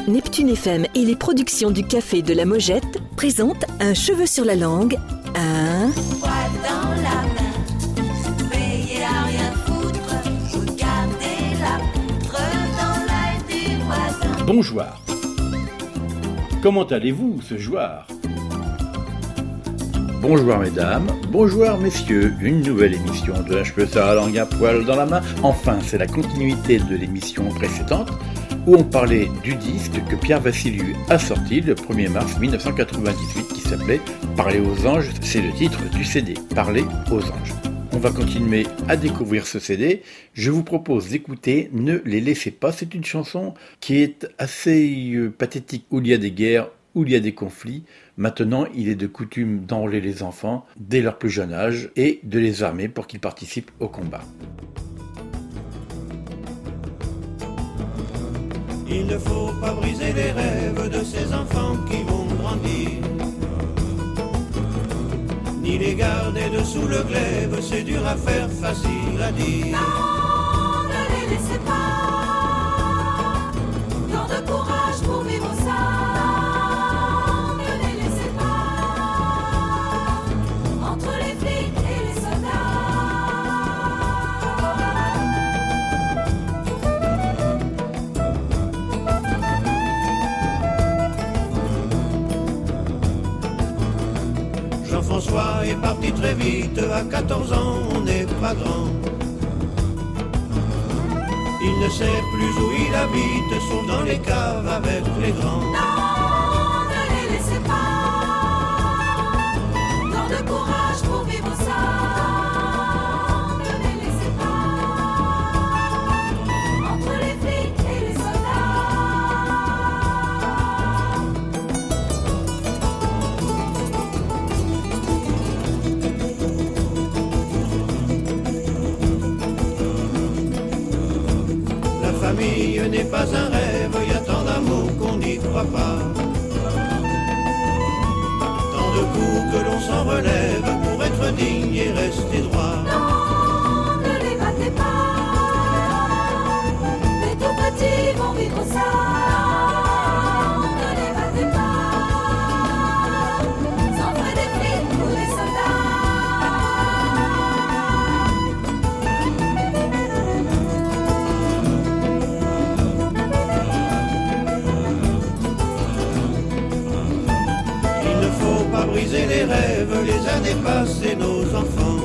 Neptune FM et les productions du Café de la Mojette présentent Un cheveu sur la langue, un... Poil dans la main, veillez à rien foutre, regardez la poutre dans l'œil du voisin. Bonjour. Comment allez-vous ce soir ? Bonjour mesdames, bonjour messieurs, une nouvelle émission de Un cheveu sur la langue, un poil dans la main. Enfin, c'est la continuité de l'émission précédente où on parlait du disque que Pierre Vassiliou a sorti le 1er mars 1998 qui s'appelait « Parler aux anges », c'est le titre du CD, « Parler aux anges ». On va continuer à découvrir ce CD. Je vous propose d'écouter « Ne les laissez pas ». C'est une chanson qui est assez pathétique, où il y a des guerres, où il y a des conflits. Maintenant, il est de coutume d'enrôler les enfants dès leur plus jeune âge et de les armer pour qu'ils participent au combat. Il ne faut pas briser les rêves de ces enfants qui vont grandir, ni les garder dessous le glaive, c'est dur à faire, facile à dire. Non, ne les laissez pas, tant de courage pour vivre ça. Ne les laissez pas, entre les flics et les Jean-François est parti très vite, à 14 ans on n'est pas grand. Il ne sait plus où il habite, sauf dans les caves avec les grands. Non, ne les laissez pas, tant de courage pour vivre ça. Ne les laissez pas, entre les flics et les La famille n'est pas un rêve, il y a tant d'amour qu'on n'y croit pas. Tant de coups que l'on s'en relève pour être digne et rester droit. Non, ne les battez pas, les tout petits vont vivre ça. Ne les battez pas, sans frais des flics ou des Il ne faut pas briser les rêves, les années passent et nos enfants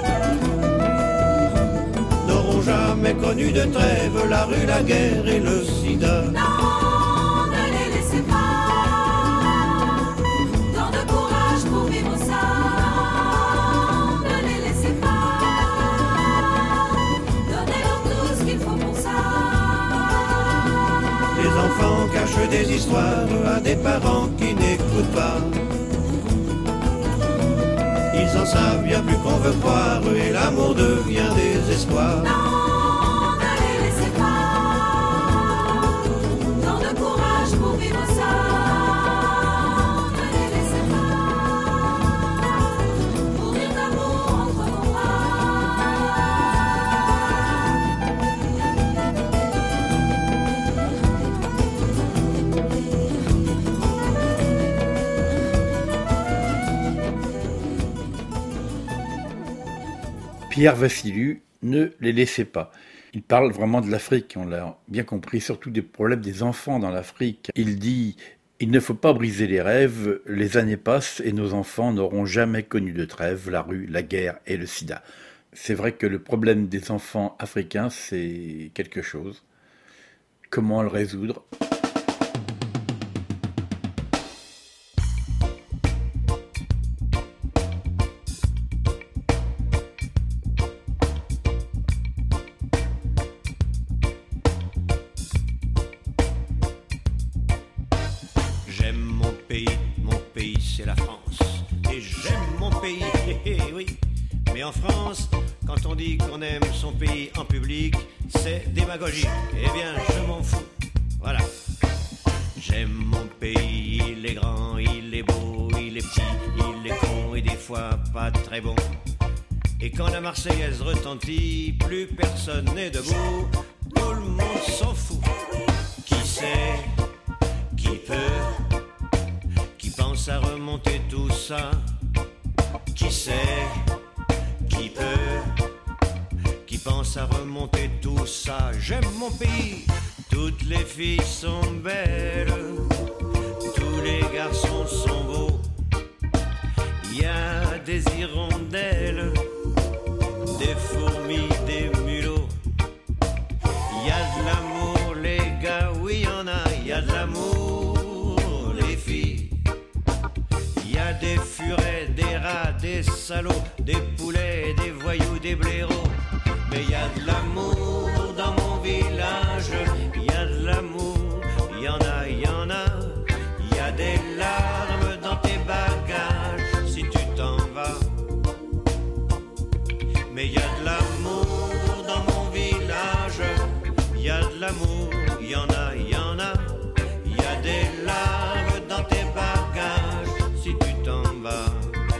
n'auront jamais connu de trêve, la rue, la guerre et le sida. Non, ne les laissez pas, tant de courage pour vivre ça. Ne les laissez pas, donnez-leur tout ce qu'il faut pour ça. Les enfants cachent des histoires à des parents qui n'écoutent pas. Ils en savent bien plus qu'on veut croire et l'amour devient désespoir. Non, ne les laissez pas, tant de courage pour vivre ça. Ne les laissez pas, mourir d'amour entre vos Pierre Vassiliou, ne les laissez pas. Il parle vraiment de l'Afrique, on l'a bien compris, surtout des problèmes des enfants dans l'Afrique. Il dit « Il ne faut pas briser les rêves, les années passent et nos enfants n'auront jamais connu de trêve, la rue, la guerre et le sida. » C'est vrai que le problème des enfants africains, c'est quelque chose. Comment le résoudre ? C'est la France, et j'aime mon pays, oui. Mais en France, quand on dit qu'on aime son pays en public, c'est démagogique. Eh bien, je m'en fous, voilà. J'aime mon pays, il est grand, il est beau, il est petit, il est con et des fois pas très bon. Et quand la Marseillaise retentit, plus personne n'est debout, tout le monde s'en fout. Qui c'est Qui peut, qui pense à remonter tout ça? Qui sait, qui peut, qui pense à remonter tout ça? J'aime mon pays, toutes les filles sont belles, tous les garçons sont beaux. Il y a des hirondelles, des fourmis, des mulots. Il y a de l'amour les gars, oui y'en a, il y a de l'amour les filles. Il y a des furets, des rats, des salauds, des poulets, des voyous, des blaireaux. Mais il y a de l'amour dans mon village, il y a de l'amour, il y en a, il y en a. Il y a des larmes dans tes bagages si tu t'en vas. Mais il y a de l'amour dans mon village, il y a de l'amour, il y en a, il y en a. Il y a des larmes dans tes bagages si tu t'en vas.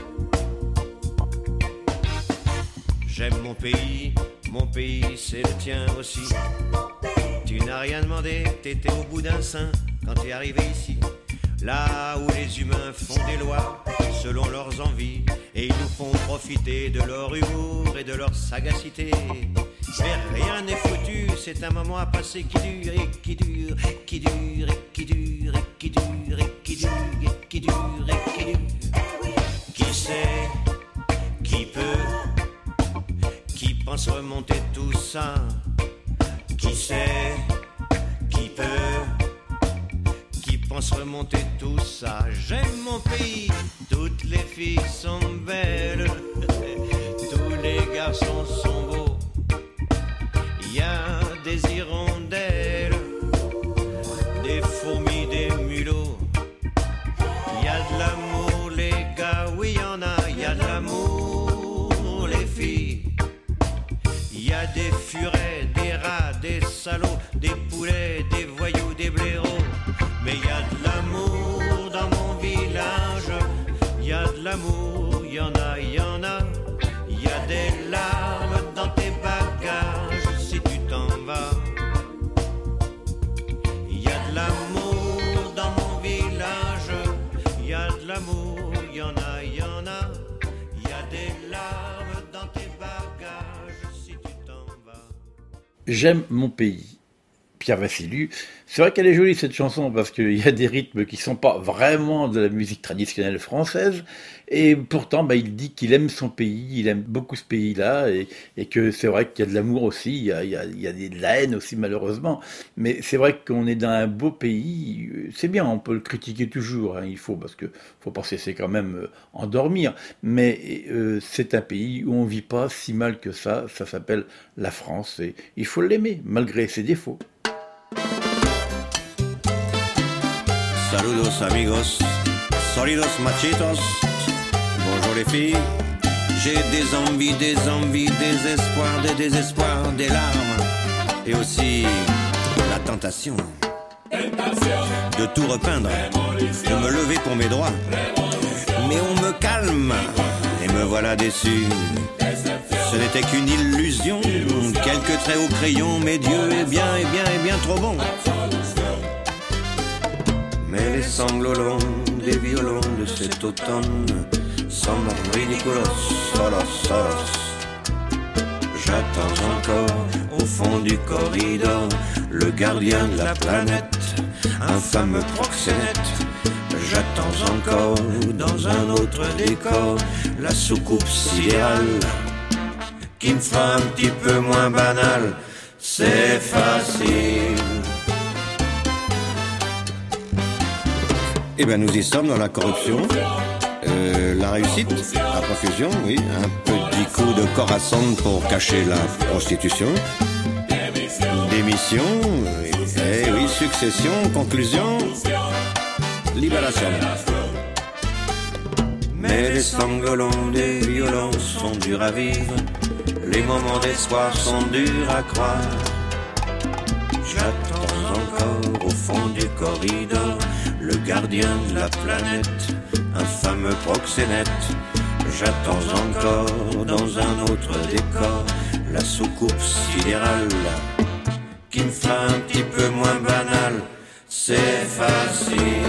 J'aime mon pays c'est le tien aussi. Tu n'as rien demandé, t'étais au bout d'un sein quand t'es arrivé ici. Là où les humains font des lois selon leurs envies, et ils nous font profiter de leur humour et de leur sagacité. Mais rien n'est foutu, c'est un moment à passer qui dure et qui dure et qui dure et qui dure et qui dure et qui dure et qui dure et qui dure. Qui sait, qui peut, qui pense remonter tout ça? Qui sait, qui peut, qui pense remonter tout ça? J'aime mon pays, toutes les filles sont belles, tous les garçons sont beaux. Il y a des hirondelles, des fourmis, des mulots. Il y a de l'amour les gars, oui y en a, il y a de l'amour les filles. Il y a des furets, des rats, des salauds, des poulets, des voyous, des blaireaux. Mais il y a de l'amour dans mon village, il y a de l'amour, il y en a, il y en a. Il y a des larmes dans tes bagages si tu t'en vas. Il y a de l'amour dans mon village, il y a de l'amour, il y en a, il y en a. Il y a des larmes dans tes bagages si tu t'en vas. J'aime mon pays. Pierre Vassiliou. C'est vrai qu'elle est jolie cette chanson parce qu'il y a des rythmes qui sont pas vraiment de la musique traditionnelle française et pourtant il dit qu'il aime son pays, il aime beaucoup ce pays-là et que c'est vrai qu'il y a de l'amour aussi, il y a de la haine aussi malheureusement, mais c'est vrai qu'on est dans un beau pays, c'est bien, on peut le critiquer toujours, il faut parce que faut pas cesser quand même endormir, mais c'est un pays où on vit pas si mal que ça s'appelle la France et il faut l'aimer malgré ses défauts. Saludos amigos, solidos machitos. Bonjour les filles. J'ai des envies, des espoirs, des désespoirs, des larmes. Et aussi la tentation de tout repeindre, de me lever pour mes droits. Mais on me calme et me voilà déçu. Ce n'était qu'une illusion, quelques traits au crayon, mais Dieu est bien trop bon. Mais les sanglots longs des violons de cet automne semblent ridiculos, solos. J'attends encore au fond du corridor le gardien de la planète, un fameux proxénète. J'attends encore dans un autre décor la soucoupe sidérale qui me fera un petit peu moins banal. C'est facile. Eh bien, nous y sommes dans la corruption, la réussite, la profusion, oui, un petit coup de corps à sonde pour cacher la prostitution, démission, et oui, succession, conclusion, libération. Mais les sanglots longs des violons sont durs à vivre, les moments d'espoir sont durs à croire. J'attends encore au fond du corridor le gardien de la planète, un fameux proxénète. J'attends encore dans un autre décor la soucoupe sidérale qui me fera un petit peu moins banal. c'est facile.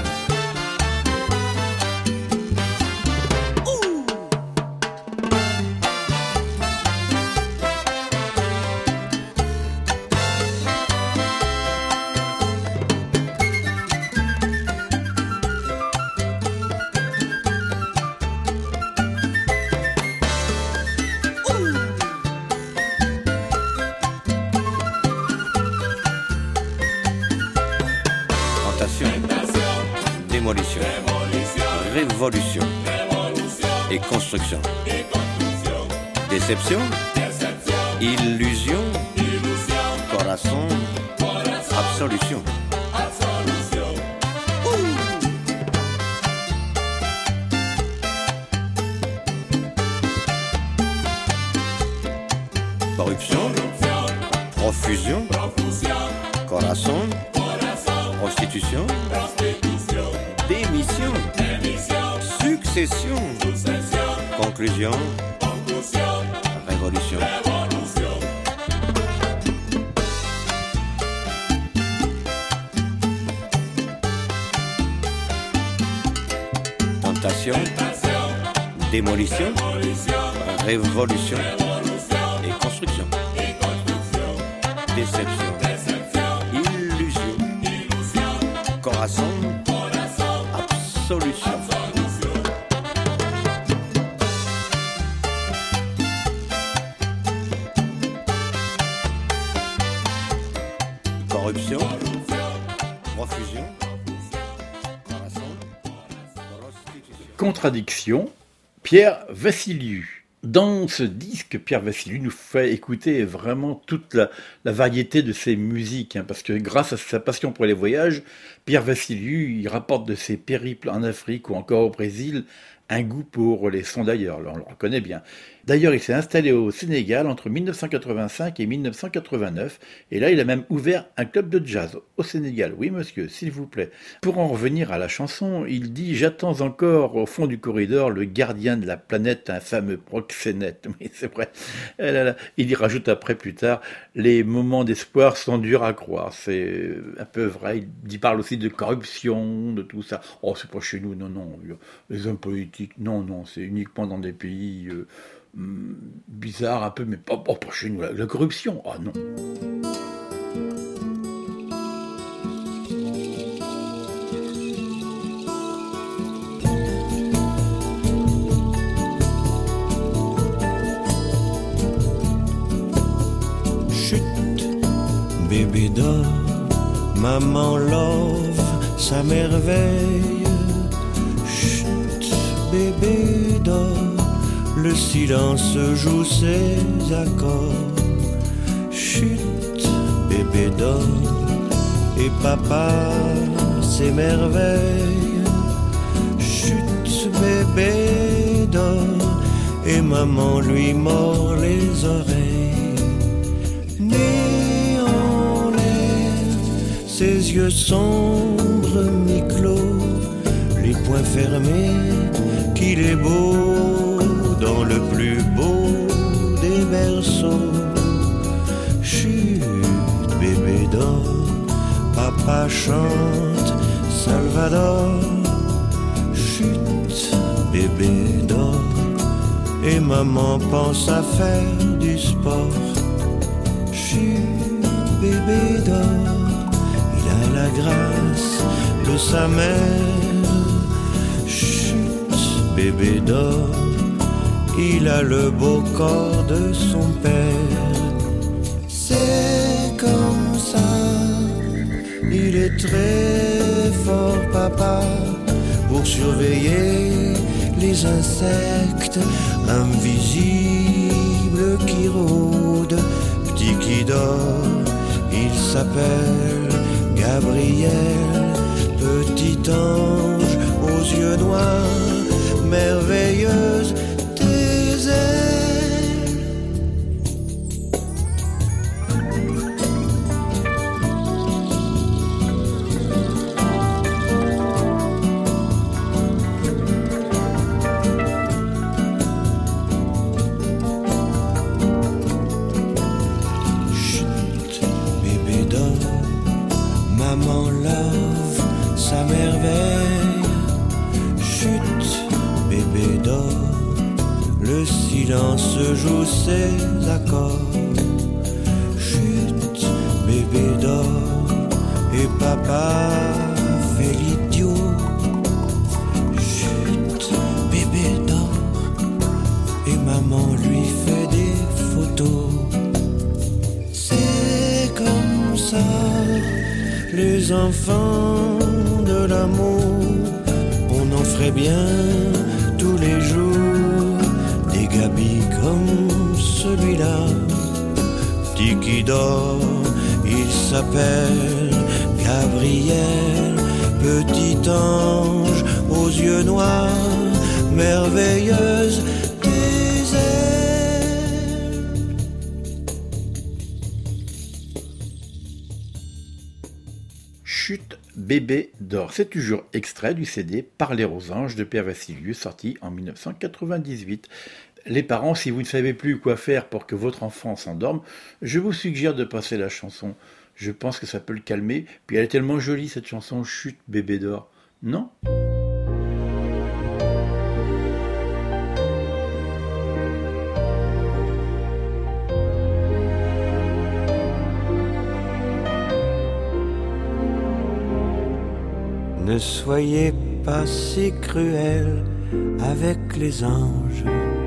Démolition, révolution et construction. Déception, illusion, corazon, absolution. Corruption, profusion, corazon, prostitution, démission, succession, conclusion, révolution. Tentation, démolition, révolution et construction. Déception, illusion, corazon, absolution. Corruption, profusion, corazon, prostitution. Contradiction, Pierre Vassiliou. Dans ce disque, Pierre Vassiliou nous fait écouter vraiment toute la variété de ses musiques, parce que grâce à sa passion pour les voyages, Pierre Vassiliou, il rapporte de ses périples en Afrique ou encore au Brésil un goût pour les sons d'ailleurs, on le reconnaît bien. D'ailleurs, il s'est installé au Sénégal entre 1985 et 1989, et là, il a même ouvert un club de jazz au Sénégal. Oui, monsieur, s'il vous plaît. Pour en revenir à la chanson, il dit « J'attends encore au fond du corridor le gardien de la planète, un fameux proxénète. » Oui, c'est vrai. Il y rajoute après, plus tard, « Les moments d'espoir sont durs à croire. » C'est un peu vrai. Il parle aussi de corruption, de tout ça. Oh, c'est pas chez nous, non. Les hommes politiques, non, c'est uniquement dans des pays... bizarre un peu, mais pas chez nous. La corruption, ah non. Chut, bébé dort, maman love sa merveille. Chut, bébé dort, le silence joue ses accords. Chut, bébé dort, et papa s'émerveille. Chut, bébé dort, et maman lui mord les oreilles. Né en l'air, ses yeux sombres mi-clos, les poings fermés, qu'il est beau dans le plus beau des berceaux. Chut, bébé dort, papa chante Salvador. Chut, bébé dort, et maman pense à faire du sport. Chut, bébé dort, il a la grâce de sa mère. Chut, bébé dort, il a le beau corps de son père. C'est comme ça, il est très fort papa, pour surveiller les insectes invisibles qui rôdent. Petit qui dort, il s'appelle Gabriel. Petit ange aux yeux noirs, merveilleuse tes ailes. Chut, bébé dort, maman là le silence joue ses accords. Chut, bébé dort, et papa fait l'idiot. Chut, bébé dort, et maman lui fait des photos. C'est comme ça, les enfants de l'amour, on en ferait bien tous les jours des gabis comme celui-là. Petit qui dort, il s'appelle Gabriel, petit ange aux yeux noirs, merveilleuse des ailes. Chut, bébé dort. C'est toujours extrait du CD Parler aux anges de Pierre Vassiliou, sorti en 1998. Les parents, si vous ne savez plus quoi faire pour que votre enfant s'endorme, je vous suggère de passer la chanson. Je pense que ça peut le calmer. Puis elle est tellement jolie cette chanson, Chut, bébé dort. Non ? Ne soyez pas si cruel avec les anges.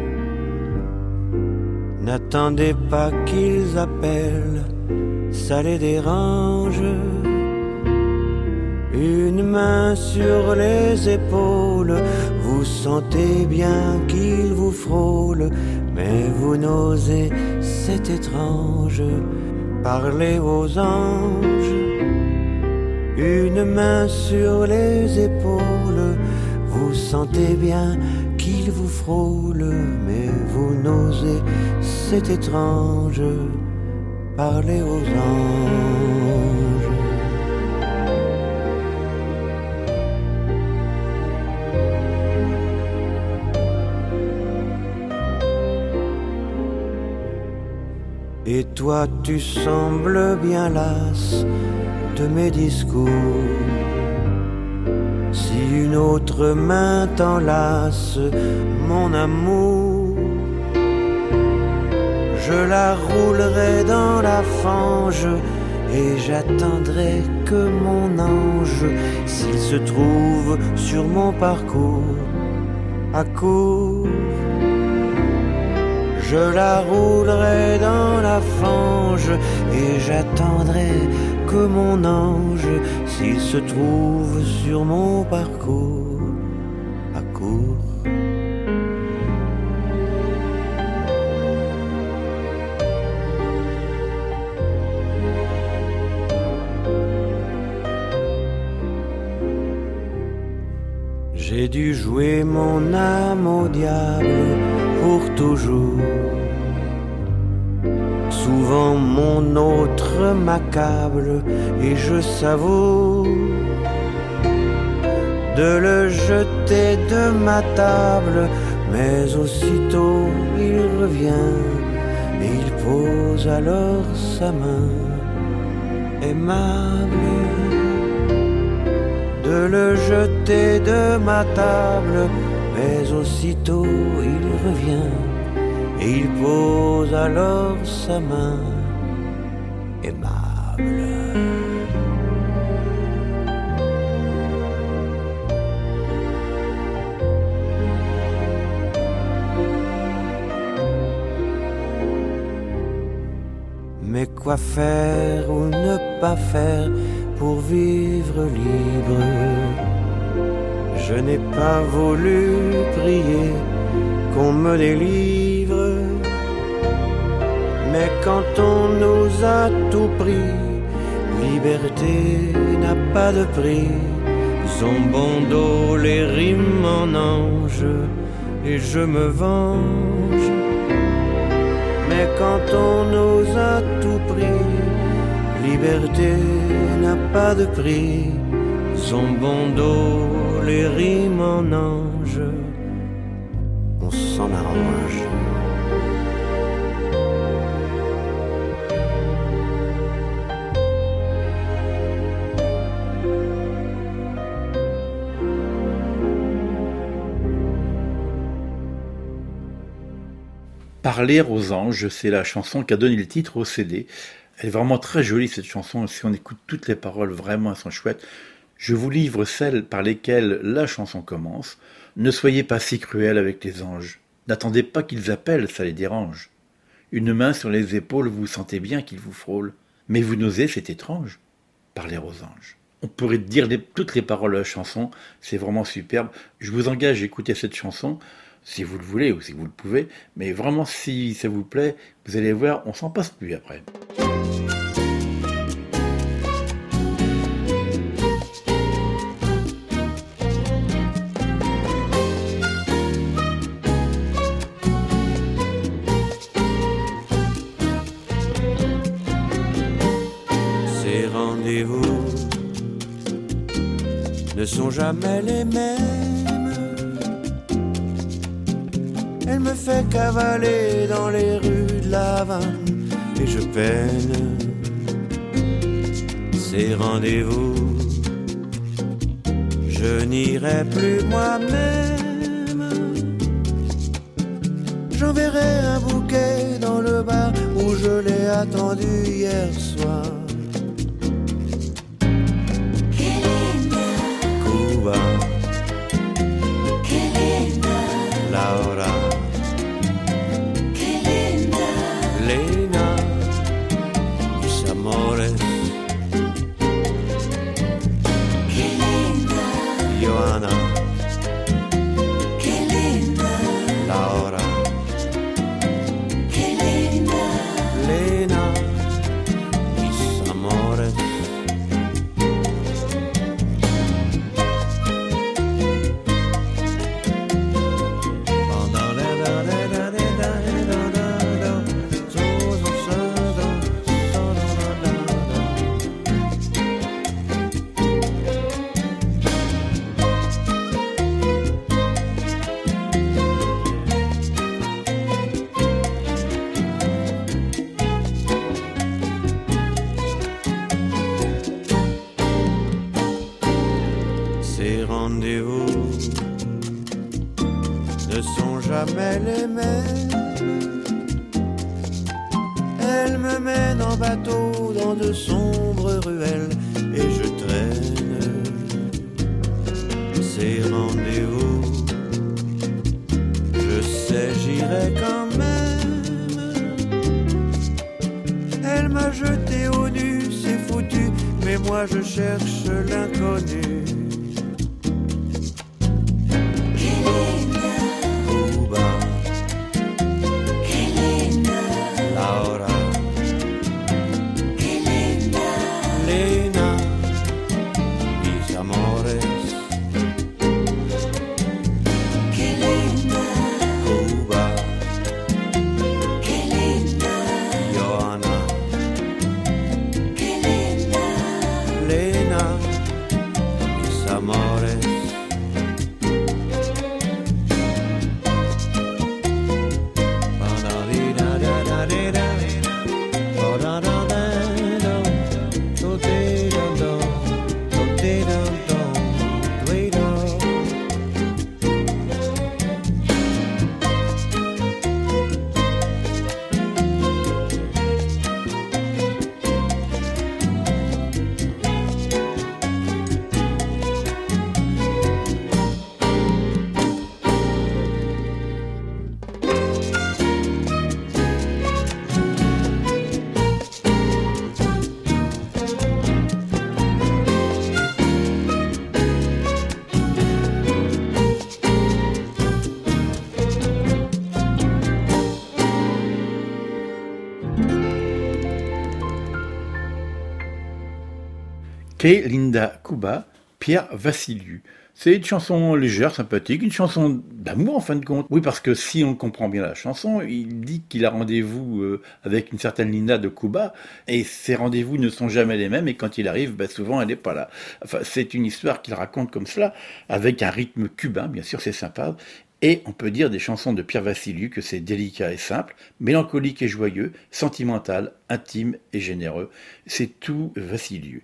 N'attendez pas qu'ils appellent, ça les dérange. Une main sur les épaules, vous sentez bien qu'ils vous frôlent, mais vous n'osez, c'est étrange, parler aux anges. Une main sur les épaules, vous sentez bien qu'il vous frôle, mais vous n'osez, c'est étrange, parler aux anges. Et toi tu sembles bien lasse de mes discours. Si une autre main t'enlace, mon amour, je la roulerai dans la fange et j'attendrai que mon ange, s'il se trouve sur mon parcours, accourt. Je la roulerai dans la fange et j'attendrai que mon ange, s'il se trouve sur mon parcours, accourt. J'ai dû jouer mon âme au diable pour toujours. Souvent mon autre m'accable et je savoure de le jeter de ma table, mais aussitôt il revient et il pose alors sa main aimable. De le jeter de ma table, mais aussitôt il revient et il pose alors sa main aimable. Mais quoi faire ou ne pas faire pour vivre libre? Je n'ai pas voulu prier qu'on me délivre, mais quand on nous a tout pris, liberté n'a pas de prix. Zombondo les rimes en ange et je me venge. Mais quand on nous a tout pris, liberté n'a pas de prix. Zombondo les rimes en ange, on s'en arrange. Parler aux anges, c'est la chanson qui a donné le titre au CD. Elle est vraiment très jolie cette chanson, si on écoute toutes les paroles, vraiment elles sont chouettes. Je vous livre celles par lesquelles la chanson commence. Ne soyez pas si cruel avec les anges. N'attendez pas qu'ils appellent, ça les dérange. Une main sur les épaules, vous sentez bien qu'ils vous frôlent. Mais vous n'osez, c'est étrange. Parler aux anges. On pourrait dire toutes les paroles de la chanson, c'est vraiment superbe. Je vous engage à écouter cette chanson, si vous le voulez ou si vous le pouvez, mais vraiment si ça vous plaît, vous allez voir, on s'en passe plus après. Ces rendez-vous ne sont jamais les mêmes. Elle me fait cavaler dans les rues de la Havane et je peine. Ces rendez-vous, je n'irai plus moi-même. J'enverrai un bouquet dans le bar où je l'ai attendu hier soir. Cuba, Laura, Lena, mis amores, Johanna, Laura, Lena, mis amores. Ces rendez-vous ne sont jamais les mêmes. Elle me mène en bateau dans de sombres ruelles et je traîne. Ces rendez-vous, je sais, j'irai quand même. Elle m'a jeté au nu, c'est foutu, mais moi je cherche l'inconnu. Kay Linda Cuba, Pierre Vassiliou. C'est une chanson légère, sympathique, une chanson d'amour en fin de compte. Oui, parce que si on comprend bien la chanson, il dit qu'il a rendez-vous avec une certaine Linda de Cuba, et ces rendez-vous ne sont jamais les mêmes, et quand il arrive, souvent elle n'est pas là. Enfin, c'est une histoire qu'il raconte comme cela, avec un rythme cubain, bien sûr, c'est sympa. Et on peut dire des chansons de Pierre Vassiliou que c'est délicat et simple, mélancolique et joyeux, sentimental, intime et généreux. C'est tout Vassiliou.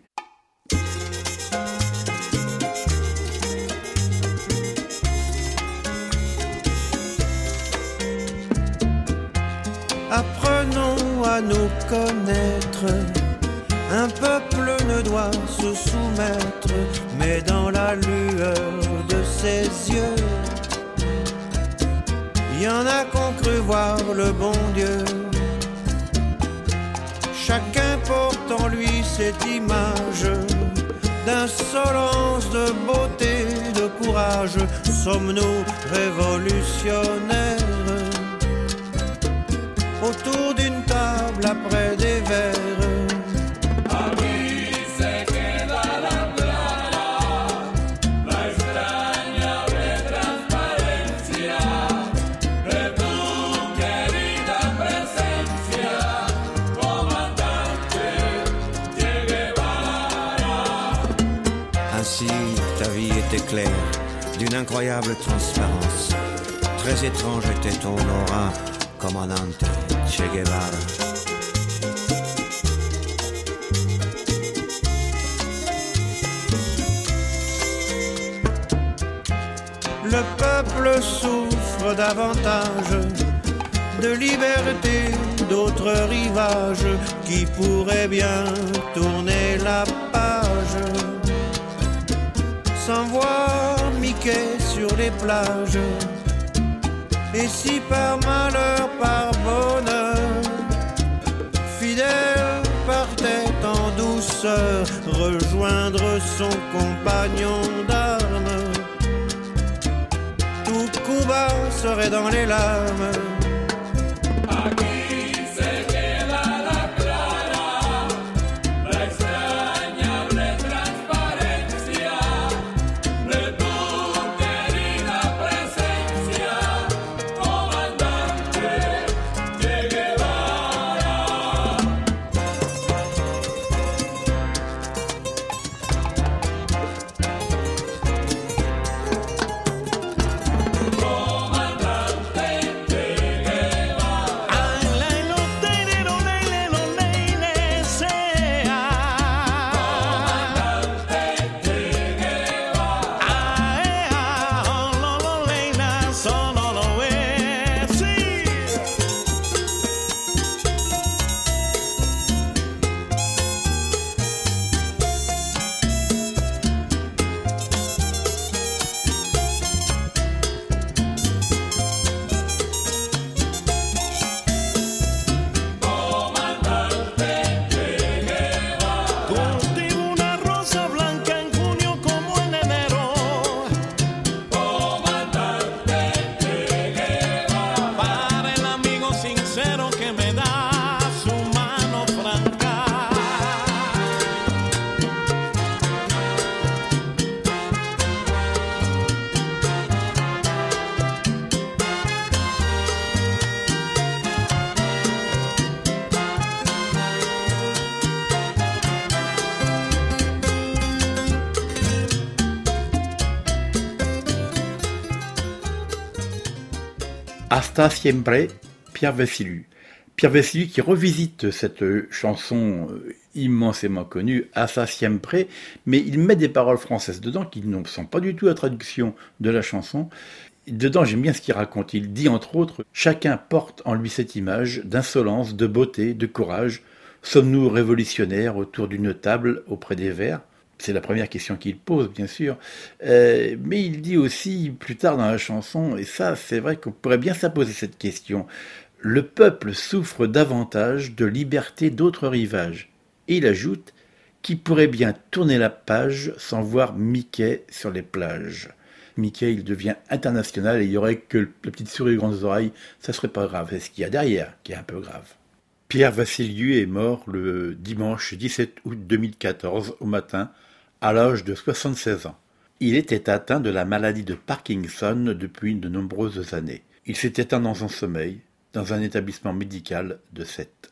doit nous connaître. Un peuple ne doit se soumettre, mais dans la lueur de ses yeux, il y en a qu'ont cru voir le bon Dieu. Chacun porte en lui cette image d'insolence, de beauté, de courage. Sommes-nous révolutionnaires autour d'une table après des verres? Clair, d'une incroyable transparence. Très étrange était ton aura, commandante Che Guevara. Le peuple souffre davantage de liberté, d'autres rivages qui pourraient bien tourner la page sans voir Mickey sur les plages. Et si par malheur, par bonheur, Fidel partait en douceur rejoindre son compagnon d'armes, tout Cuba serait dans les larmes. Hasta siempre, Pierre Vassilou. Pierre Vassilou qui revisite cette chanson immensément connue, Hasta siempre, mais il met des paroles françaises dedans qui ne sont pas du tout la traduction de la chanson. Dedans, j'aime bien ce qu'il raconte. Il dit entre autres « Chacun porte en lui cette image d'insolence, de beauté, de courage. Sommes-nous révolutionnaires autour d'une table auprès des verres ?» C'est la première question qu'il pose, bien sûr. Mais il dit aussi, plus tard dans la chanson, et ça, c'est vrai qu'on pourrait bien se poser cette question, « Le peuple souffre davantage de liberté d'autres rivages. » Et il ajoute, « Qui pourrait bien tourner la page sans voir Mickey sur les plages. » Mickey, il devient international et il y aurait que la petite souris aux grandes oreilles, ça serait pas grave. C'est ce qu'il y a derrière qui est un peu grave. Pierre Vassilou est mort le dimanche 17 août 2014 au matin, à l'âge de 76 ans. Il était atteint de la maladie de Parkinson depuis de nombreuses années. Il s'est éteint dans son sommeil, dans un établissement médical de Sète.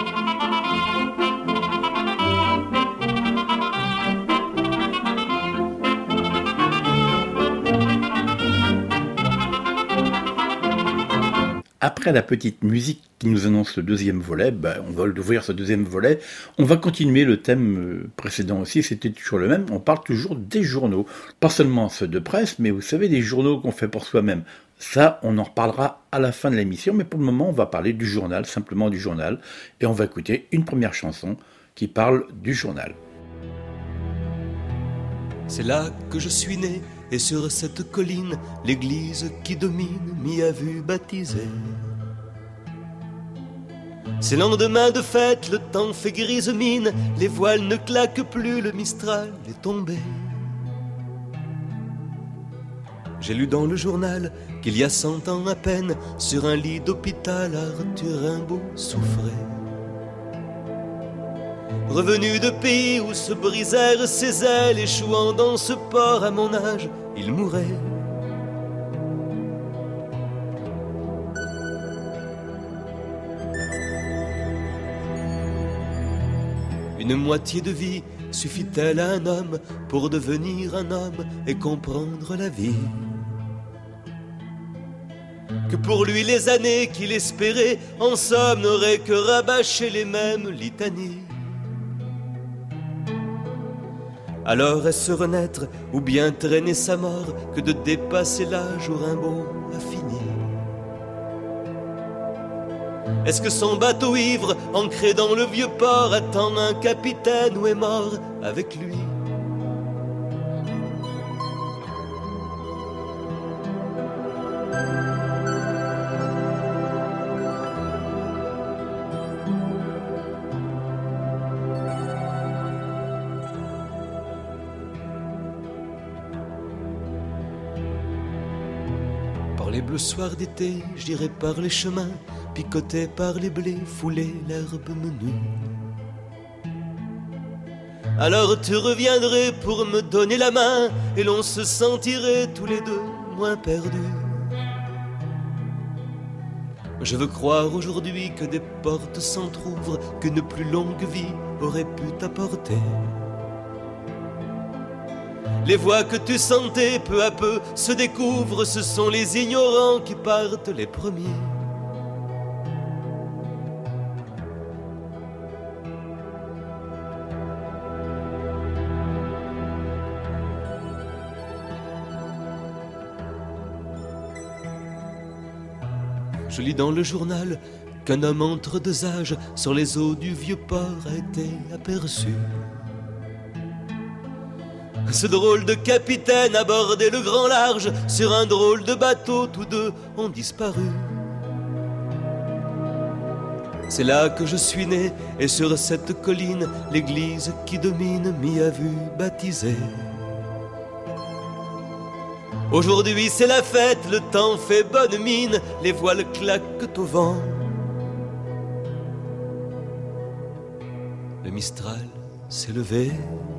Après la petite musique qui nous annonce le deuxième volet, on va ouvrir ce deuxième volet, on va continuer le thème précédent aussi, c'était toujours le même, on parle toujours des journaux, pas seulement ceux de presse, mais vous savez, des journaux qu'on fait pour soi-même. Ça, on en reparlera à la fin de l'émission, mais pour le moment, on va parler du journal, simplement du journal, et on va écouter une première chanson qui parle du journal. C'est là que je suis né, et sur cette colline, l'église qui domine m'y a vu baptisé. C'est lendemain de fête, le temps fait grise mine, les voiles ne claquent plus, le Mistral est tombé. J'ai lu dans le journal qu'il y a 100 ans à peine, sur un lit d'hôpital, Arthur Rimbaud souffrait. Revenu de pays où se brisèrent ses ailes, échouant dans ce port à mon âge, il mourait. Une moitié de vie suffit-elle à un homme pour devenir un homme et comprendre la vie? Que pour lui les années qu'il espérait, en somme, n'auraient que rabâché les mêmes litanies. Alors est-ce renaître ou bien traîner sa mort que de dépasser l'âge où Rimbaud a fini? Est-ce que son bateau ivre, ancré dans le vieux port, attend un capitaine ou est mort avec lui? Par les bleus soirs d'été, j'irai par les chemins, picoté par les blés, foulé l'herbe menue. Alors tu reviendrais pour me donner la main, et l'on se sentirait tous les deux moins perdus. Je veux croire aujourd'hui que des portes s'entr'ouvrent, qu'une plus longue vie aurait pu t'apporter. Les voix que tu sentais peu à peu se découvrent, ce sont les ignorants qui partent les premiers. Je lis dans le journal qu'un homme entre deux âges sur les eaux du vieux port a été aperçu. Ce drôle de capitaine abordait le grand large sur un drôle de bateau, tous deux ont disparu. C'est là que je suis né et sur cette colline, l'église qui domine m'y a vu baptisé. Aujourd'hui c'est la fête, le temps fait bonne mine, les voiles claquent au vent. Le Mistral s'est levé.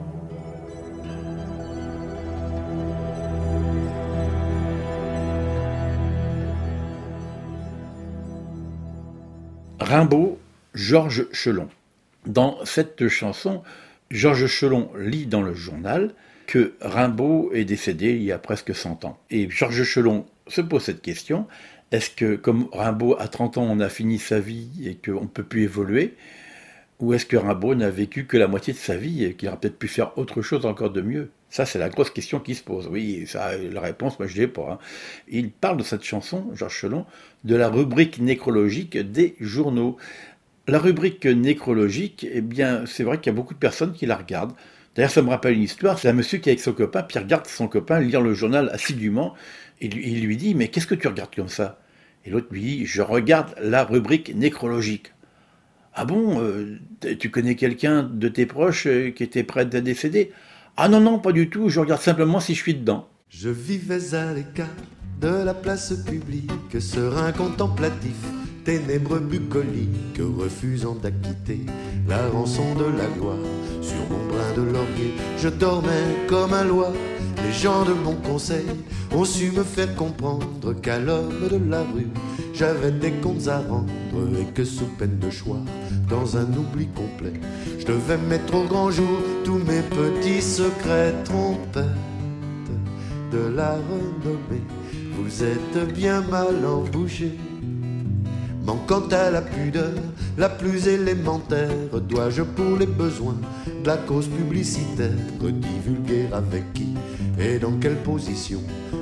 Rimbaud, Georges Chelon. Dans cette chanson, Georges Chelon lit dans le journal que Rimbaud est décédé il y a presque 100 ans. Et Georges Chelon se pose cette question, est-ce que comme Rimbaud à 30 ans on a fini sa vie et qu'on ne peut plus évoluer, ou est-ce que Rimbaud n'a vécu que la moitié de sa vie et qu'il aurait peut-être pu faire autre chose encore de mieux? Ça, c'est la grosse question qui se pose. Oui, ça, la réponse, moi, je ne l'ai pas. Il parle dans cette chanson, Georges Chelon, de la rubrique nécrologique des journaux. La rubrique nécrologique, eh bien, c'est vrai qu'il y a beaucoup de personnes qui la regardent. D'ailleurs, ça me rappelle une histoire. C'est un monsieur qui est avec son copain, puis il regarde son copain lire le journal assidûment, et il lui dit « Mais qu'est-ce que tu regardes comme ça ?» Et l'autre lui dit « Je regarde la rubrique nécrologique. » Ah bon, tu connais quelqu'un de tes proches qui était prêt à décéder? Ah non, pas du tout, je regarde simplement si je suis dedans. Je vivais à l'écart de la place publique, serein contemplatif, ténébreux bucolique, refusant d'acquitter la rançon de la gloire. Sur mon brin de laurier, je dormais comme un loi. Les gens de mon conseil ont su me faire comprendre qu'à l'homme de la rue, j'avais des comptes à rendre et que sous peine de choix, dans un oubli complet, je devais mettre au grand jour tous mes petits secrets. Trompette de la renommée, vous êtes bien mal embouchés. Manquant à la pudeur la plus élémentaire, dois-je pour les besoins de la cause publicitaire divulguer avec qui et dans quelle position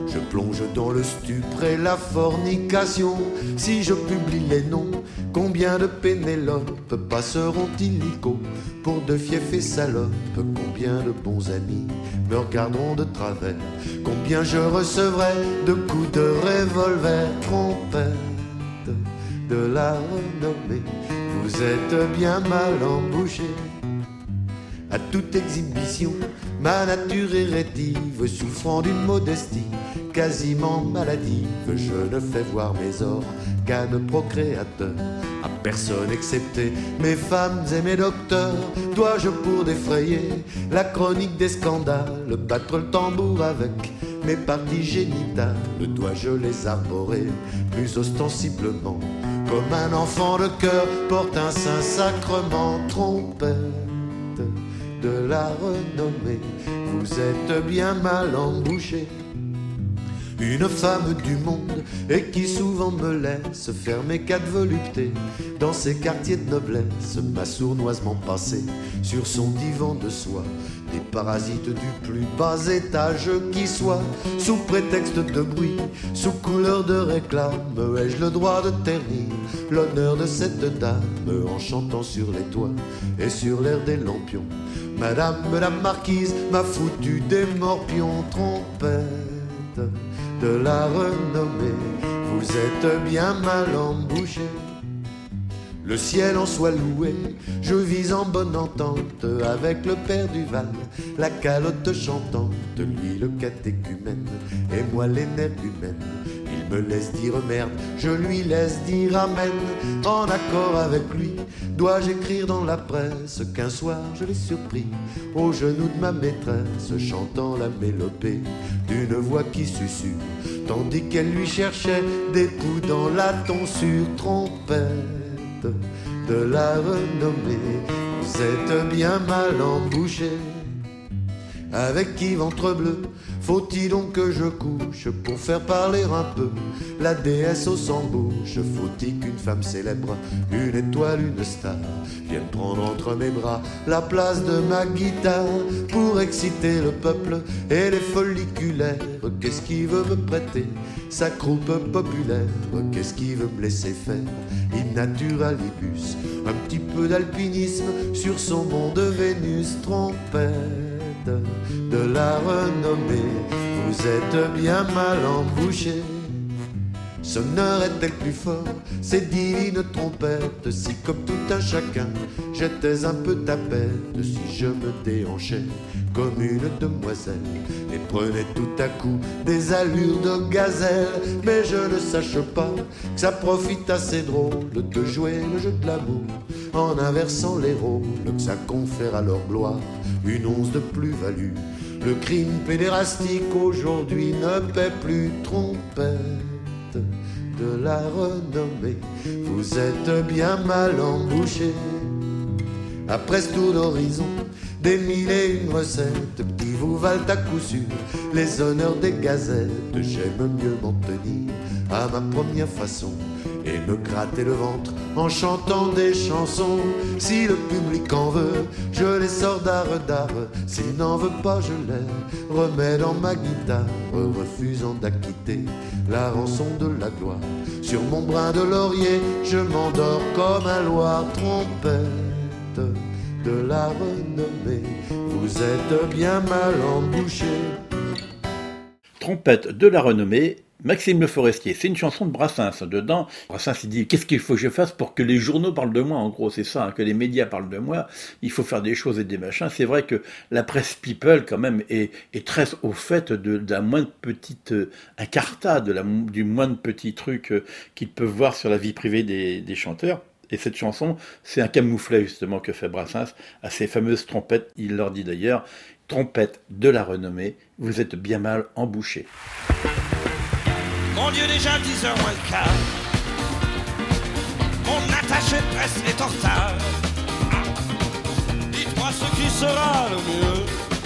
Je plonge dans le stupre et la fornication. Si je publie les noms, combien de Pénélope passeront illico pour de fiefs et salopes? Combien de bons amis me regarderont de travers? Combien je recevrai de coups de revolver? Trompette de la renommée, vous êtes bien mal embouché. À toute exhibition, ma nature est rétive, souffrant d'une modestie quasiment maladive. Je ne fais voir mes organes procréateurs à personne excepté mes femmes et mes docteurs. Dois-je pour défrayer la chronique des scandales battre le tambour avec mes parties génitales? Dois-je les arborer plus ostensiblement comme un enfant de cœur porte un saint sacrement? Trompette de la renommée, vous êtes bien mal embouché. Une femme du monde et qui souvent me laisse faire mes 4 voluptés dans ces quartiers de noblesse, m'a sournoisement passé sur son divan de soie. Des parasites du plus bas étage qui soit, sous prétexte de bruit, sous couleur de réclame, ai-je le droit de ternir l'honneur de cette dame en chantant sur les toits et sur l'air des lampions? Madame la marquise m'a foutu des morpions. Trompette de la renommée, vous êtes bien mal embouché. Le ciel en soit loué, je vis en bonne entente avec le père Duval, la calotte chantante, lui le catéchumène, et moi l'énergumène. Il me laisse dire merde, je lui laisse dire amen. En accord avec lui, dois-je écrire dans la presse qu'un soir je l'ai surpris aux genoux de ma maîtresse, chantant la mélopée d'une voix qui susurre, tandis qu'elle lui cherchait des poux dans la tonsure. Trompette de la renommée, vous êtes bien mal embouché. Avec qui ventre-bleu faut-il donc que je couche pour faire parler un peu la déesse au sans-bouche? Faut-il qu'une femme célèbre, une étoile, une star, vienne prendre entre mes bras la place de ma guitare pour exciter le peuple et les folliculaires? Qu'est-ce qui veut me prêter sa croupe populaire? Qu'est-ce qui veut me laisser faire in naturalibus un petit peu d'alpinisme sur son mont de Vénus? Trompette de la renommée, vous êtes bien mal embouché. Sonneur est-elle plus fort, ces divines trompettes, si comme tout un chacun, j'étais un peu tapette, si je me déhanchais comme une demoiselle et prenais tout à coup des allures de gazelle. Mais je ne sache pas que ça profite assez drôle de jouer le jeu de l'amour en inversant les rôles, que ça confère à leur gloire une once de plus-value. Le crime pédérastique aujourd'hui ne paie plus. Trompette de la renommée, vous êtes bien mal embouché. Après ce tour d'horizon, des mille et une recettes qui vous valent à coup sûr les honneurs des gazettes. J'aime mieux m'en tenir à ma première façon et me gratter le ventre en chantant des chansons. Si le public en veut, je les sors d'art. S'il n'en veut pas, je les remets dans ma guitare, refusant d'acquitter la rançon de la gloire. Sur mon brin de laurier, je m'endors comme un Loir. Trompette de la renommée, vous êtes bien mal embouché. Trompette de la renommée, Maxime Le Forestier, c'est une chanson de Brassens. Dedans, Brassens il dit qu'est-ce qu'il faut que je fasse pour que les journaux parlent de moi, en gros c'est ça, hein, que les médias parlent de moi, il faut faire des choses et des machins. C'est vrai que la presse people quand même est très au fait de la moindre petite incartade, du moindre petit truc qu'ils peuvent voir sur la vie privée des chanteurs. Et cette chanson, c'est un camouflet justement que fait Brassens à ces fameuses trompettes. Il leur dit d'ailleurs, trompette de la renommée, vous êtes bien mal embouchés. Mon Dieu, déjà 10h moins le quart. Mon attaché de presse est en retard. Dites-moi ce qui sera le mieux.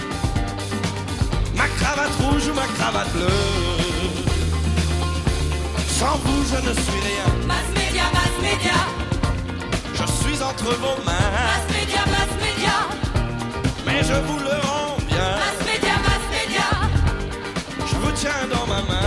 Ma cravate rouge ou ma cravate bleue. Sans vous, je ne suis rien. Mass média. Je suis entre vos mains. Mass média. Mais je vous le rends bien. Mass média. Je vous tiens dans ma main.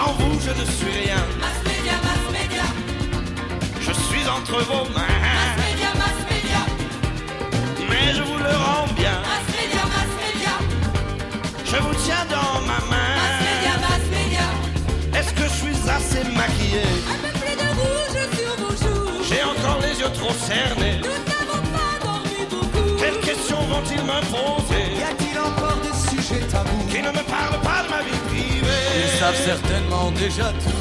Sans vous, je ne suis rien. Mass média. Je suis entre vos mains. Mass média. Mais je vous le rends bien. Mass média. Je vous tiens dans ma main. Mass média. Est-ce que je suis assez maquillé? Un peu plus de rouge sur vos joues. J'ai encore les yeux trop cernés. Nous n'avons pas dormi beaucoup. Quelles questions vont-ils me poser? Y a-t-il encore des sujets tabous Qui ne me parlent pas de ma vie privée? Ils savent certainement déjà tout.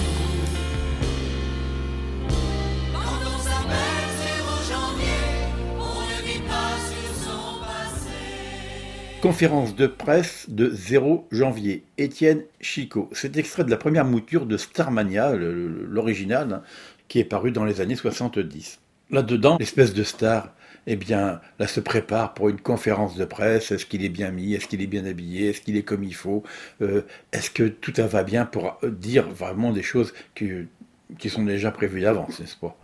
Quand on s'appelle 0 janvier, on ne vit pas sur son passé. Conférence de presse de 0 janvier, Étienne Chicot. C'est extrait de la première mouture de Starmania, l'original, hein, qui est paru dans les années 70. Là-dedans, l'espèce de star, eh bien, là se prépare pour une conférence de presse. Est-ce qu'il est bien mis? Est-ce qu'il est bien habillé? Est-ce qu'il est comme il faut? Est-ce que tout va bien pour dire vraiment des choses qui sont déjà prévues d'avance, n'est-ce pas?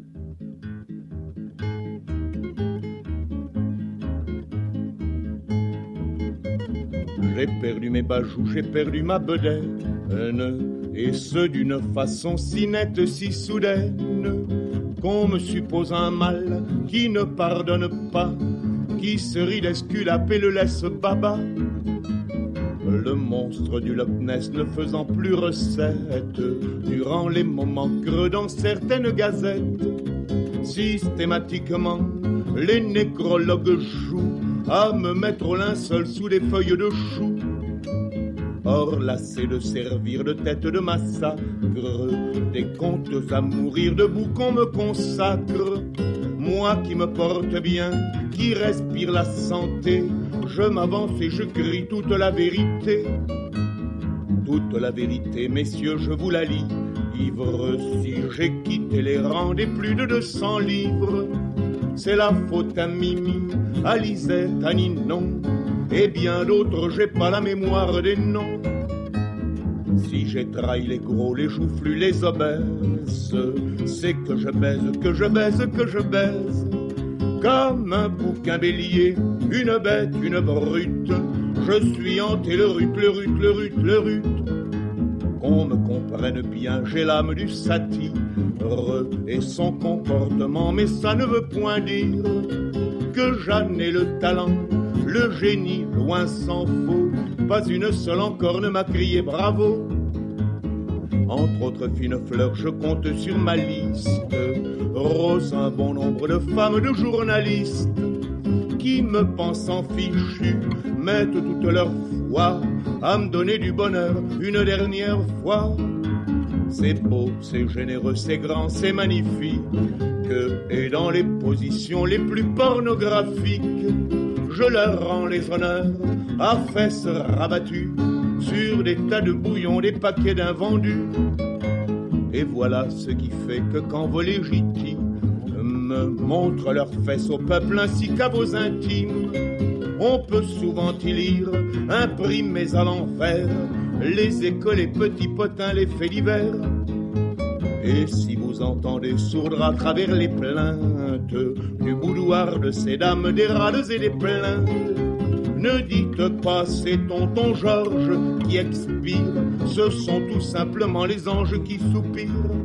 J'ai perdu mes bajoux, j'ai perdu ma bedaine, et ce d'une façon si nette, si soudaine, qu'on me suppose un mal qui ne pardonne pas, qui se rit d'Esculape et le laisse baba. Le monstre du Loch Ness ne faisant plus recette, durant les moments creux dans certaines gazettes, systématiquement, les nécrologues jouent à me mettre au linceul sous des feuilles de chou. Or, lassé de servir de tête de massacre, des contes à mourir debout qu'on me consacre, moi qui me porte bien, qui respire la santé, je m'avance et je crie toute la vérité. Toute la vérité, messieurs, je vous la lis. Ivre, si j'ai quitté les rangs des plus de 200 livres, c'est la faute à Mimi, à Lisette, à Ninon, et bien d'autres, j'ai pas la mémoire des noms. Si j'ai trahi les gros, les joufflus, les obèses, c'est que je baise, que je baise, que je baise. Comme un bouquin bélier, une bête, une brute, je suis hanté le rut. Qu'on me comprenne bien, j'ai l'âme du satyre et son comportement, mais ça ne veut point dire que j'en ai le talent, le génie, loin s'en faut. Pas une seule encore ne m'a crié bravo. Entre autres fines fleurs, je compte sur ma liste rose un bon nombre de femmes, de journalistes qui me pensant fichu mettent toute leur foi à me donner du bonheur une dernière fois. C'est beau, c'est généreux, c'est grand, c'est magnifique, et dans les positions les plus pornographiques, je leur rends les honneurs à fesses rabattues sur des tas de bouillons, des paquets d'invendus. Et voilà ce qui fait que quand vos légitimes me montrent leurs fesses au peuple ainsi qu'à vos intimes, on peut souvent y lire, imprimés à l'envers, les échos, les petits potins, les faits divers. Et si vous entendez sourdre à travers les plaintes du boudoir de ces dames, des râles et des plaintes, ne dites pas c'est tonton Georges qui expire, ce sont tout simplement les anges qui soupirent.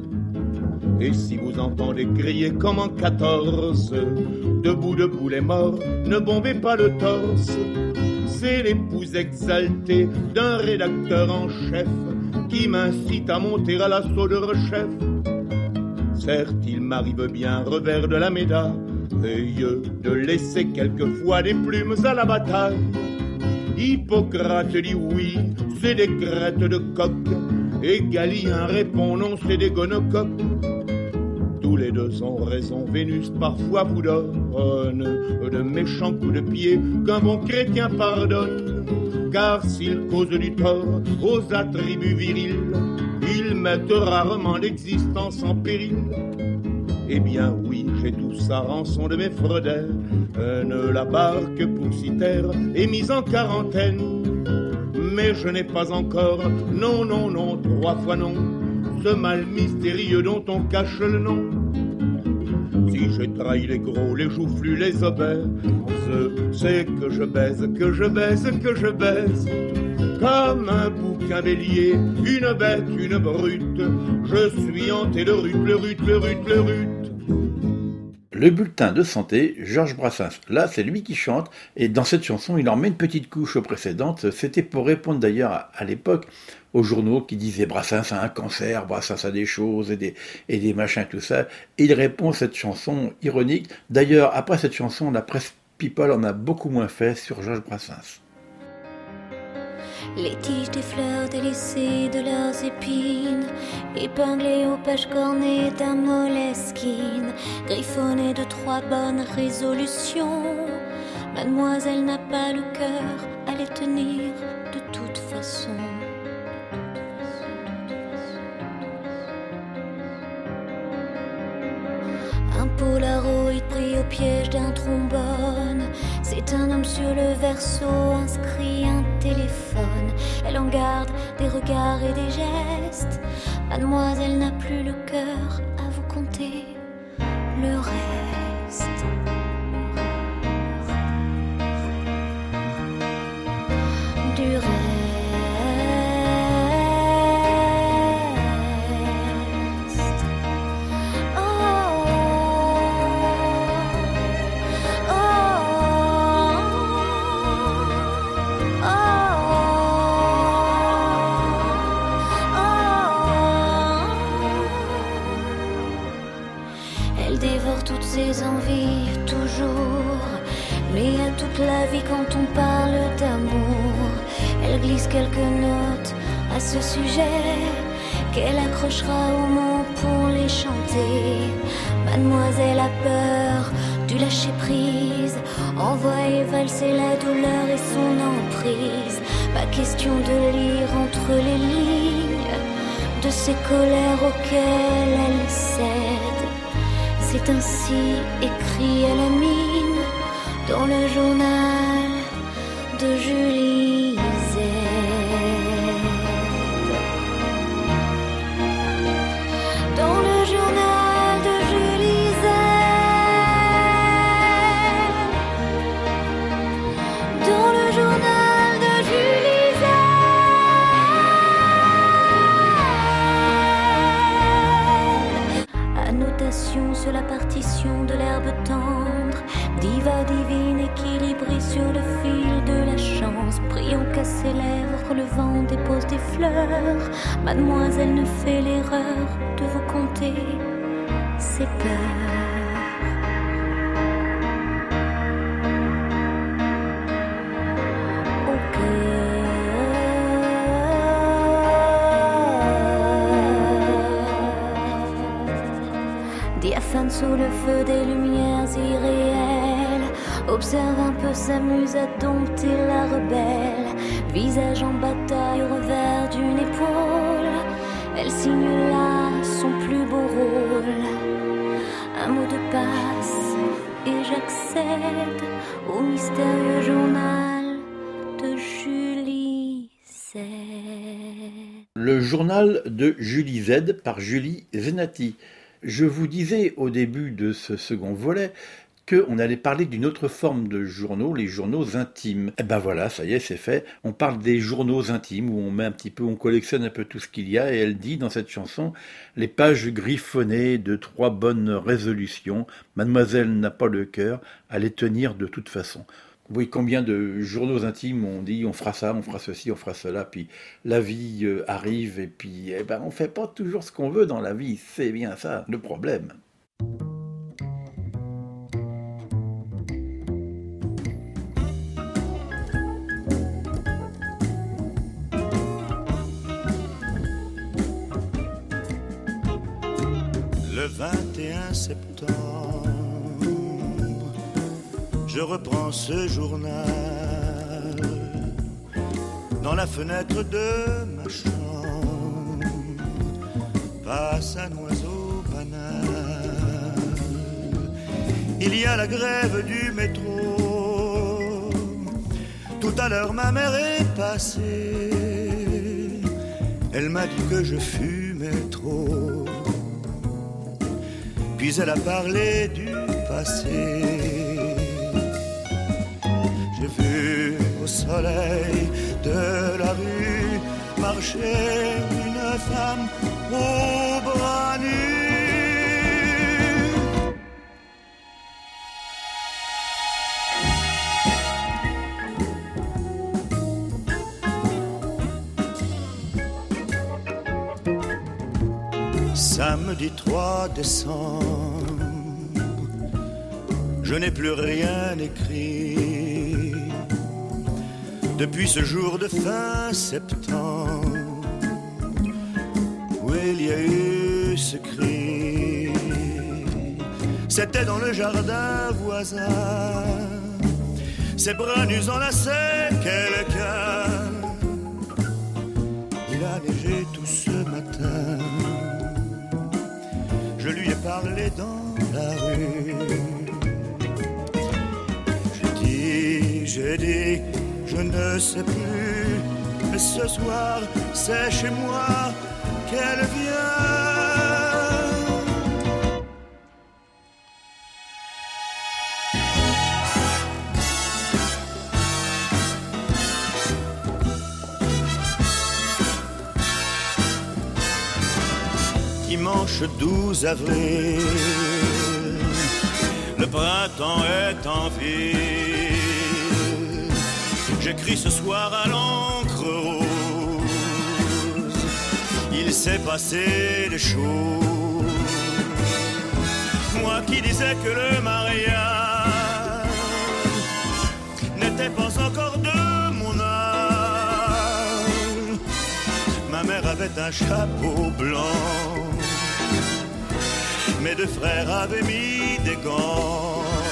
Et si vous entendez crier comme en 14, debout les morts, ne bombez pas le torse, c'est l'épouse exaltée d'un rédacteur en chef qui m'incite à monter à l'assaut de rechef. Certes, il m'arrive bien, revers de la médaille, de laisser quelquefois des plumes à la bataille. Hippocrate dit oui, c'est des crêtes de coq, et Galien répond non, c'est des gonocoques. Tous les deux ont raison, Vénus parfois vous donne de méchants coups de pied qu'un bon chrétien pardonne. Car s'il cause du tort aux attributs virils, ils mettent rarement l'existence en péril. Eh bien oui, j'ai tout ça, rançon de mes fredaines, la barque poussitaire est mise en quarantaine. Mais je n'ai pas encore, non, 3 fois non, ce mal mystérieux dont on cache le nom. Si j'ai trahi les gros, les joufflus, les obèses, c'est que je baise, que je baise, que je baise. comme un bouquin bélier, une bête, une brute. Je suis hanté le rut, le rut, le rut, le rut. Le bulletin de santé, Georges Brassens. Là, c'est lui qui chante, et dans cette chanson, il en met une petite couche aux précédentes. C'était pour répondre d'ailleurs à l'époque aux journaux qui disaient Brassens a un cancer, Brassens a des choses et des machins, tout ça. Et il répond à cette chanson ironique. D'ailleurs, après cette chanson, la presse People en a beaucoup moins fait sur Georges Brassens. Les tiges des fleurs délaissées de leurs épines, épinglées aux pages cornées d'un Moleskine, griffonnées de 3 bonnes résolutions. Mademoiselle n'a pas le cœur à les tenir de toute façon. Un polaroid pris au piège d'un trombone. C'est un homme sur le verso inscrit un téléphone. Elle en garde des regards et des gestes. Mademoiselle n'a plus le cœur à vous conter le reste. Du reste. Ses envies toujours, mais à toute la vie quand on parle d'amour, elle glisse quelques notes à ce sujet qu'elle accrochera aux mots pour les chanter. Mademoiselle a peur du lâcher prise, envoie valser la douleur et son emprise. Pas question de lire entre les lignes de ces colères auxquelles elle cède. C'est ainsi écrit à la mine dans le journal de Julie Z. Dans le journal de Julie Z. Dans le journal de Julie Z. Annotation sur la partition de l'herbe tendre, diva divine équilibrée sur le fil de la chance, priant qu'à ses lèvres le vent dépose des fleurs. Mademoiselle ne fait l'erreur de vous compter ses peurs. Au diaphane sous le feu des lumières irréelles, observe un peu, s'amuse à dompter la rebelle. Visage en bataille au revers d'une épaule, elle signe là son plus beau rôle. Un mot de passe et j'accède au mystérieux journal de Julie Z. Le journal de Julie Z par Julie Zenati. Je vous disais au début de ce second volet qu'on allait parler d'une autre forme de journaux, les journaux intimes. Et ben voilà, ça y est, c'est fait. On parle des journaux intimes où on met un petit peu, on collectionne un peu tout ce qu'il y a, et elle dit dans cette chanson, les pages griffonnées de 3 bonnes résolutions, mademoiselle n'a pas le cœur à les tenir de toute façon. Oui, combien de journaux intimes on dit on fera ça, on fera ceci, on fera cela, puis la vie arrive et puis on fait pas toujours ce qu'on veut dans la vie, c'est bien ça le problème. Le 21 septembre, je reprends ce journal dans la fenêtre de ma chambre. Passe un oiseau banal. Il y a la grève du métro. Tout à l'heure ma mère est passée. Elle m'a dit que je fumais trop. Puis elle a parlé du passé. J'ai vu au soleil de la rue marchait une femme aux bras nus. Samedi 3 décembre, je n'ai plus rien écrit depuis ce jour de fin septembre où il y a eu ce cri. C'était dans le jardin voisin, ses bras nus enlaçaient quelqu'un. Il a neigé tout ce matin, je lui ai parlé dans la rue. J'ai dit, je ne sais plus, mais ce soir, c'est chez moi qu'elle vient. Dimanche 12 avril, le printemps est en ville. J'écris ce soir à l'encre rose, il s'est passé des choses. Moi qui disais que le mariage n'était pas encore de mon âge, ma mère avait un chapeau blanc, mes deux frères avaient mis des gants.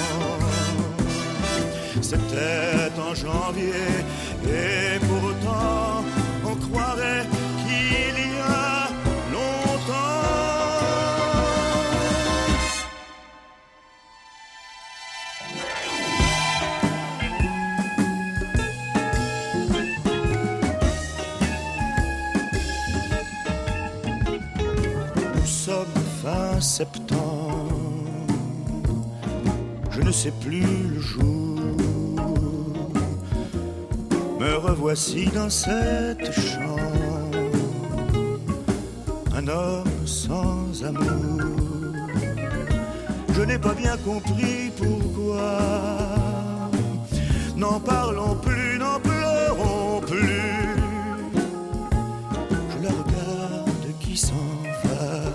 C'était en janvier et pourtant on croirait qu'il y a longtemps. Nous sommes fin septembre, je ne sais plus le jour. Me revoici dans cette chambre, un homme sans amour. Je n'ai pas bien compris pourquoi. N'en parlons plus, n'en pleurons plus. Je la regarde qui s'en va.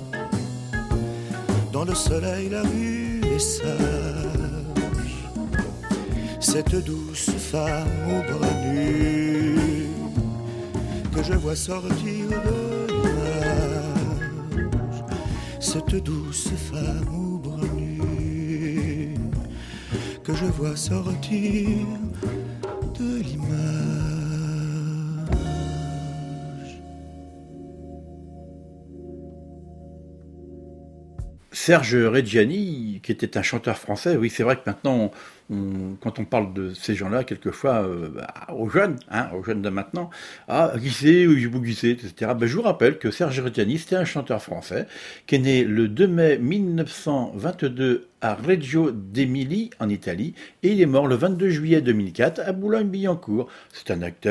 Dans le soleil, la rue est sage. Cette douce femme aux bras nus que je vois sortir de l'image. Cette douce femme aux bras nus que je vois sortir de l'image. Serge Reggiani, qui était un chanteur français, oui, c'est vrai que maintenant, quand on parle de ces gens-là, quelquefois, aux jeunes de maintenant, qui c'est, qui c'est, etc. Je vous rappelle que Serge Reggiani, c'était un chanteur français, qui est né le 2 mai 1922 à Reggio d'Émilie, en Italie, et il est mort le 22 juillet 2004 à Boulogne-Billancourt. C'est un acteur